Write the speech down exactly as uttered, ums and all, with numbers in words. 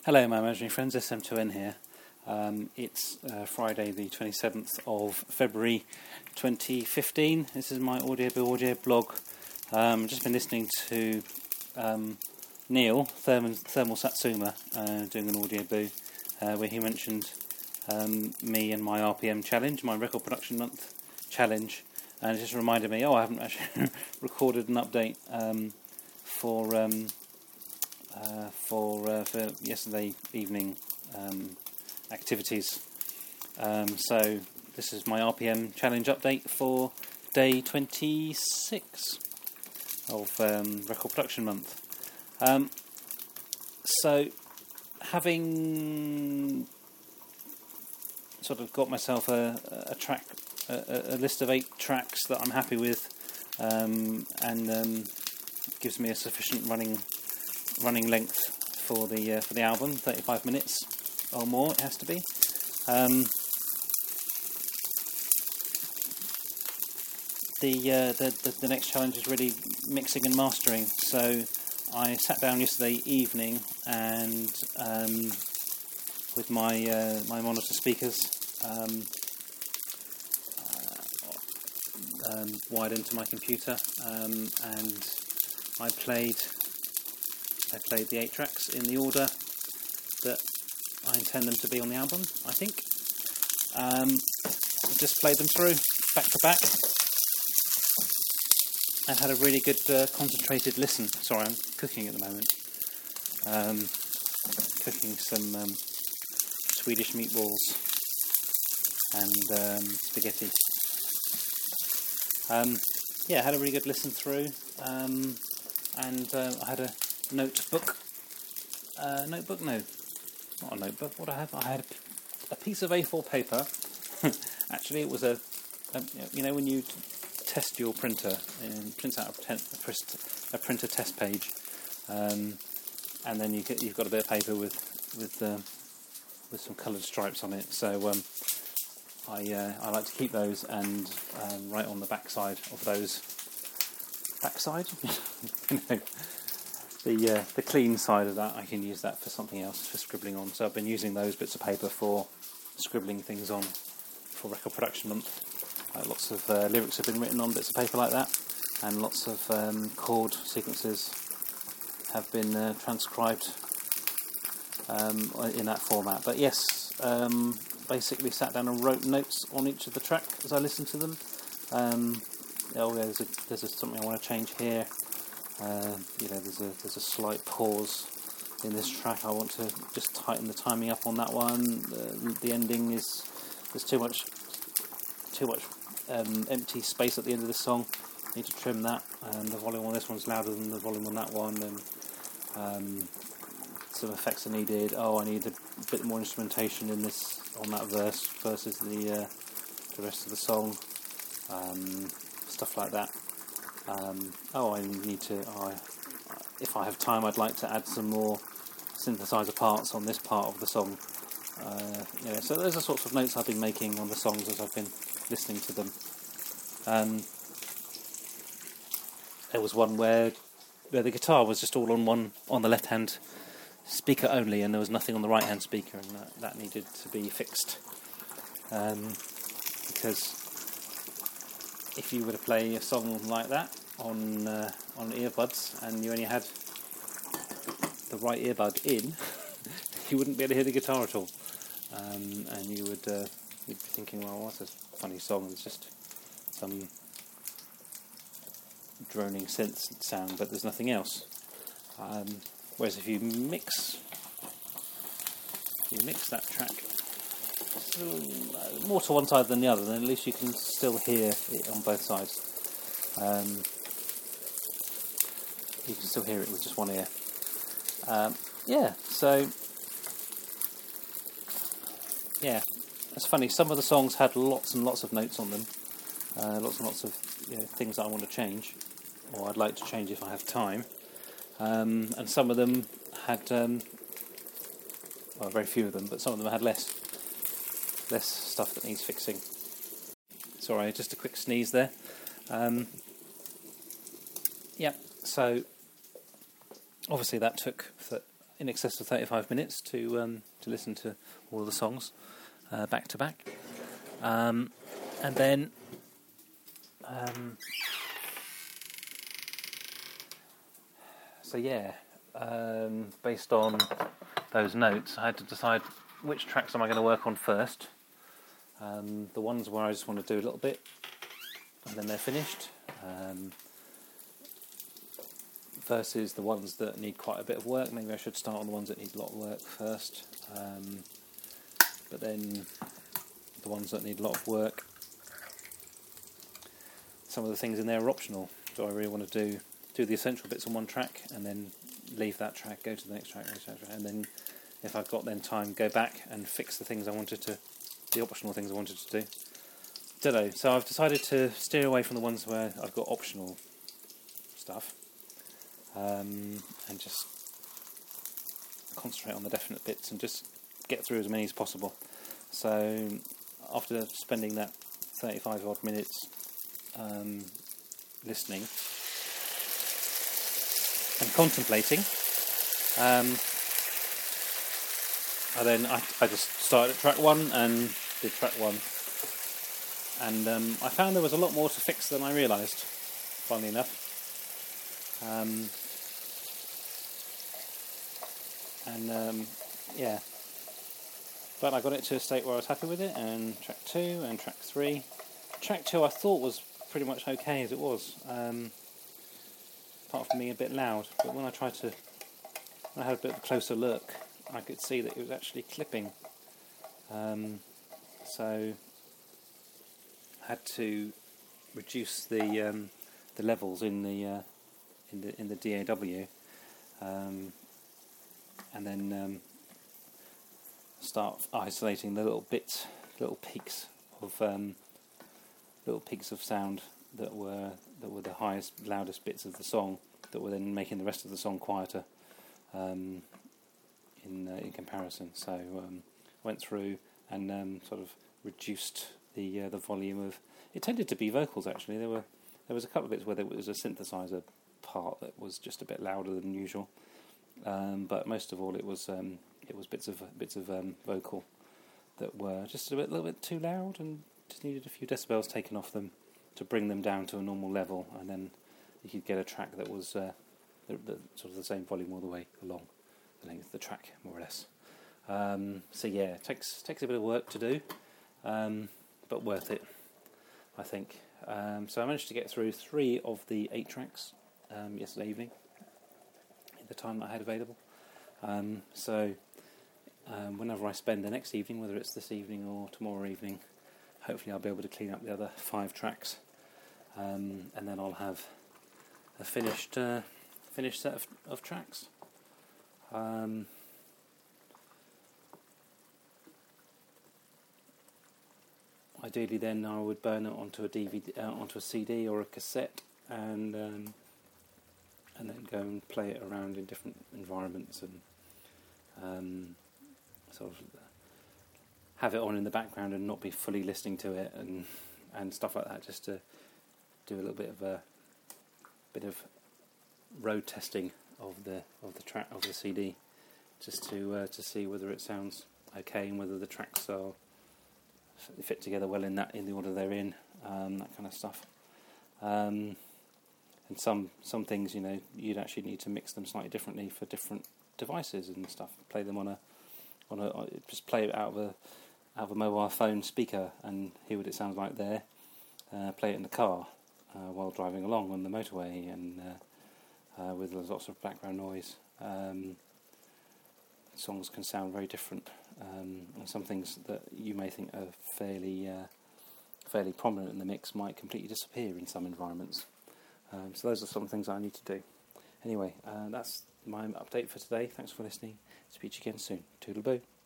Hello, my imaginary friends, S M two N here. Um, it's uh, Friday the twenty-seventh of February twenty fifteen. This is my Audioboo Audio blog. Um, I've just been listening to um, Neil, Thermal, Thermal Satsuma, uh, doing an Audioboo, uh, where he mentioned um, me and my R P M challenge, my record production month challenge, and it just reminded me, oh, I haven't actually recorded an update um, for... Um, Uh, for uh, for yesterday evening um, activities. Um, so this is my R P M challenge update for day twenty-six of um, record production month. Um, so having sort of got myself a, a track, a, a list of eight tracks that I'm happy with, um, and um, gives me a sufficient running. running length for the uh, for the album, thirty-five minutes or more it has to be. Um, the, uh, the, the the next challenge is really mixing and mastering. So I sat down yesterday evening and um, with my uh, my monitor speakers um, uh, um, wired into my computer, um, and I played. I played the eight tracks in the order that I intend them to be on the album, I think. Um, just played them through, back to back, and had a really good uh, concentrated listen. Sorry, I'm cooking at the moment. Um, cooking some um, Swedish meatballs and um, spaghetti. Um, yeah, I had a really good listen through, um, and uh, I had a notebook, uh, notebook, no, not a notebook, what I have, I had a piece of A four paper. Actually it was a, a, you know when you t- test your printer, and prints out a, ten, a, a printer test page, um, and then you get, you've got a bit of paper with, with, uh, with some coloured stripes on it, so um, I, uh, I like to keep those and um, write on the backside of those, backside? you know, The uh, the clean side of that, I can use that for something else, for scribbling on. So I've been using those bits of paper for scribbling things on for record production month. Uh, lots of uh, lyrics have been written on bits of paper like that, and lots of um, chord sequences have been uh, transcribed um, in that format. But yes, um, basically sat down and wrote notes on each of the track as I listened to them. Um, oh, there's, a, there's a, something I want to change here. Uh, you know, there's a there's a slight pause in this track. I want to just tighten the timing up on that one. Uh, the ending is there's too much too much um, empty space at the end of this song. Need to trim that. And the volume on this one's louder than the volume on that one. And um, some effects are needed. Oh, I need a bit more instrumentation in this on that verse versus the uh, the rest of the song. Um, stuff like that. Um, oh, I need to, oh, I, if I have time, I'd like to add some more synthesizer parts on this part of the song. Uh, yeah, so those are sorts of notes I've been making on the songs as I've been listening to them. Um, there was one where, where the guitar was just all on one, on the left-hand speaker only, and there was nothing on the right-hand speaker, and that, that needed to be fixed. Um, because if you were to play a song like that on uh, on earbuds and you only had the right earbud in, you wouldn't be able to hear the guitar at all, um, and you would uh, you'd be thinking, well, what's a funny song? It's just some droning synth sound, but there's nothing else. Um, whereas if you mix, you mix that track more to one side than the other, then at least you can still hear it on both sides. Um, you can still hear it with just one ear. Um, yeah, so yeah, it's funny. Some of the songs had lots and lots of notes on them, uh, lots and lots of you know, things that I want to change, or I'd like to change if I have time. Um, and some of them had, um, well, very few of them, but some of them had less. less stuff that needs fixing. Sorry, just a quick sneeze there. Um, yeah, so obviously that took in excess of thirty-five minutes to um, to listen to all the songs uh, back to back, um, and then um, so yeah, um, based on those notes, I had to decide which tracks am I going to work on first. Um, the ones where I just want to do a little bit and then they're finished. Um, versus the ones that need quite a bit of work. Maybe I should start on the ones that need a lot of work first, um, but then the ones that need a lot of work, some of the things in there are optional. Do I really want to do do the essential bits on one track and then leave that track, go to the next track, et cetera, and then if I've got then time, go back and fix the things I wanted to, the optional things I wanted to do. Don't know. So I've decided to steer away from the ones where I've got optional stuff. Um, and just concentrate on the definite bits and just get through as many as possible. So after spending that thirty-five odd minutes um, listening and contemplating, um, I then I, I just started at track one and did track one, and um, I found there was a lot more to fix than I realised, funnily enough. Um, and um, yeah, but I got it to a state where I was happy with it, and track two and track three. Track two I thought was pretty much okay as it was, um, apart from being a bit loud, but when I tried to, when I had a bit of a closer look, I could see that it was actually clipping, um, so I had to reduce the um, the levels in the uh, in the in the D A W, um, and then um, start isolating the little bits, little peaks of um, little peaks of sound that were that were the highest, loudest bits of the song, that were then making the rest of the song quieter um, in uh, in comparison. So um, went through and um, sort of reduced the uh, the volume of. It tended to be vocals actually. There were there was a couple of bits where there was a synthesizer part that was just a bit louder than usual, um, but most of all it was um, it was bits of bits of um, vocal that were just a bit, little bit too loud and just needed a few decibels taken off them to bring them down to a normal level, and then you could get a track that was uh, the, the, sort of the same volume all the way along the length of the track, more or less. Um, so yeah, it takes takes a bit of work to do, um, but worth it, I think. Um, so I managed to get through three of the eight tracks um, yesterday evening, at the time that I had available. Um, so um, whenever I spend the next evening, whether it's this evening or tomorrow evening, hopefully I'll be able to clean up the other five tracks, um, and then I'll have a finished uh, finished set of, of tracks. Um, Ideally, then I would burn it onto a D V D, uh, onto a C D or a cassette, and um, and then go and play it around in different environments, and um, sort of have it on in the background and not be fully listening to it, and and stuff like that, just to do a little bit of a bit of road testing of the of the track of the C D, just to uh, to see whether it sounds okay and whether the tracks are fit together well in that in the order they're in, um, that kind of stuff. Um, and some some things, you know, you'd actually need to mix them slightly differently for different devices and stuff. Play them on a on a just play it out of a out of a mobile phone speaker and hear what it sounds like there. Uh, play it in the car uh, while driving along on the motorway, and uh, uh, with lots of background noise. Um, songs can sound very different. Um, and some things that you may think are fairly uh, fairly prominent in the mix might completely disappear in some environments. Um, so those are some things I need to do. Anyway, uh, that's my update for today. Thanks for listening. Speak to you again soon. Toodle-boo.